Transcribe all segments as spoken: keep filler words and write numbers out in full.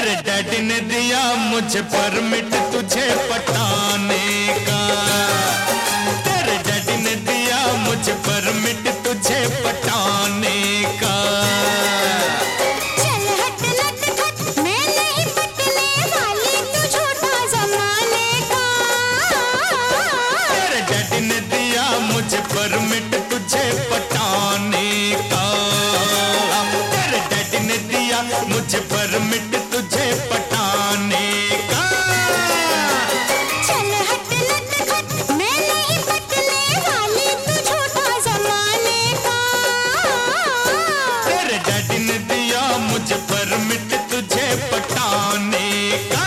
तेरे डैडी ने दिया मुझे परमिट तुझे पटाने का, तेरे डैडी ने दिया मुझे परमिट तुझे पटाने का। चल हट लट खट, मैं नहीं पटने वाली, तू झूठा जमाने का। तेरे डैडी ने दिया मुझे परमिट तुझे पटाने का, तेरे डैडी ने दिया मुझे परमिट तुझे पटाने का। चल हट लट खट, मैं नहीं पटने वाली, तू झूठा जमाने का। तेरे डैडी ने दिया मुझे परमिट तुझे पटाने का।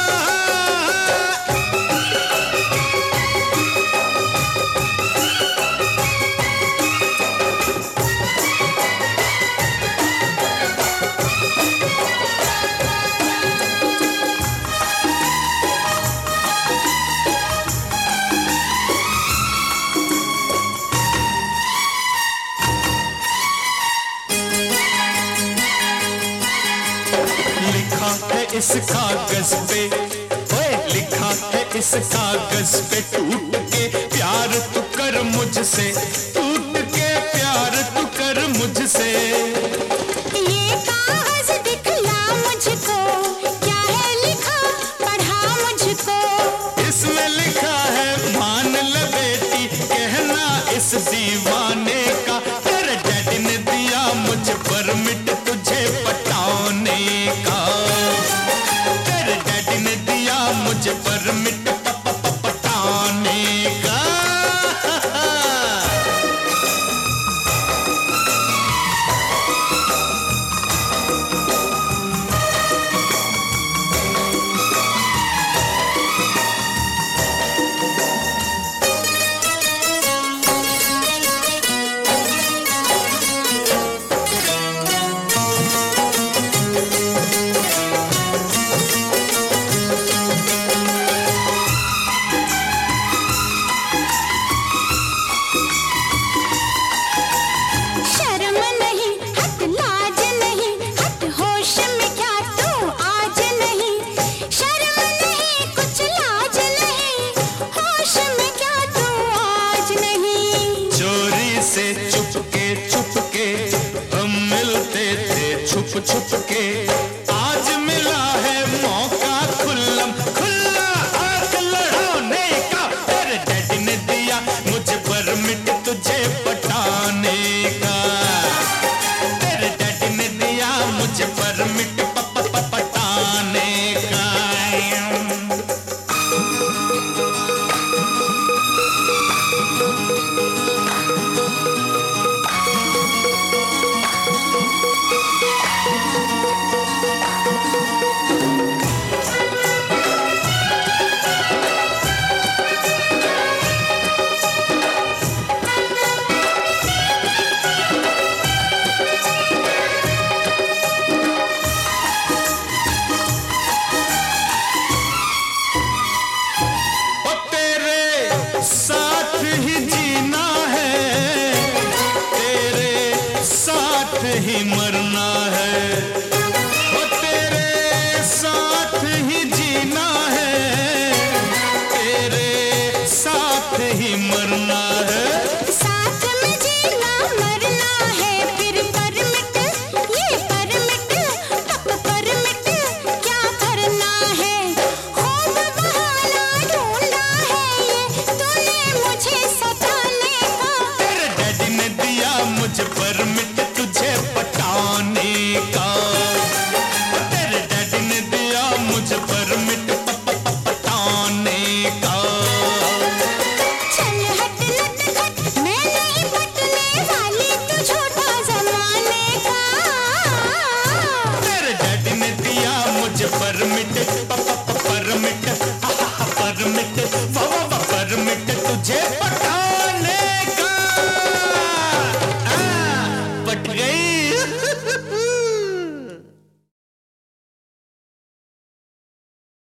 लिखा है इस कागज पे, ओए लिखा है इस कागज पे, टूट के प्यार तू कर मुझसे, टूट के प्यार तू